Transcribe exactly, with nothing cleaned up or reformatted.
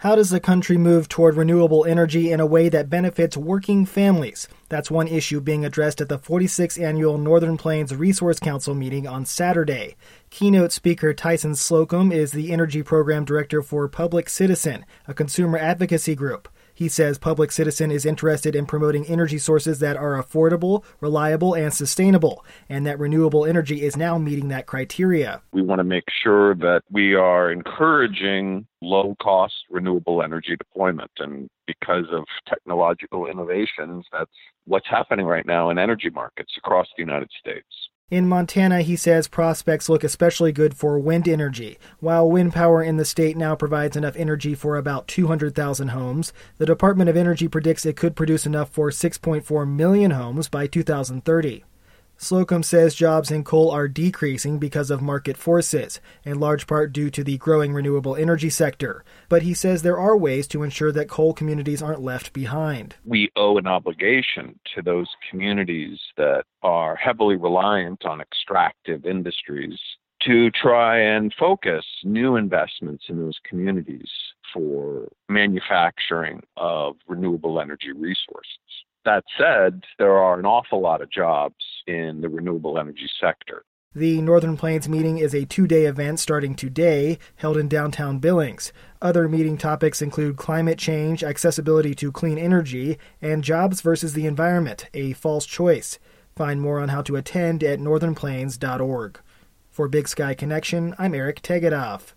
How does the country move toward renewable energy in a way that benefits working families? That's one issue being addressed at the forty-sixth Annual Northern Plains Resource Council meeting on Saturday. Keynote speaker Tyson Slocum is the Energy Program Director for Public Citizen, a consumer advocacy group. He says Public Citizen is interested in promoting energy sources that are affordable, reliable, and sustainable, and that renewable energy is now meeting that criteria. We want to make sure that we are encouraging low-cost renewable energy deployment. And because of technological innovations, that's what's happening right now in energy markets across the United States. In Montana, he says prospects look especially good for wind energy. While wind power in the state now provides enough energy for about two hundred thousand homes, the Department of Energy predicts it could produce enough for six point four million homes by two thousand thirty. Slocum says jobs in coal are decreasing because of market forces, in large part due to the growing renewable energy sector. But he says there are ways to ensure that coal communities aren't left behind. We owe an obligation to those communities that are heavily reliant on extractive industries to try and focus new investments in those communities for manufacturing of renewable energy resources. That said, there are an awful lot of jobs in the renewable energy sector. The Northern Plains meeting is a two-day event starting today, held in downtown Billings. Other meeting topics include climate change, accessibility to clean energy, and jobs versus the environment, a false choice. Find more on how to attend at northern plains dot org. For Big Sky Connection, I'm Eric Tegetthoff.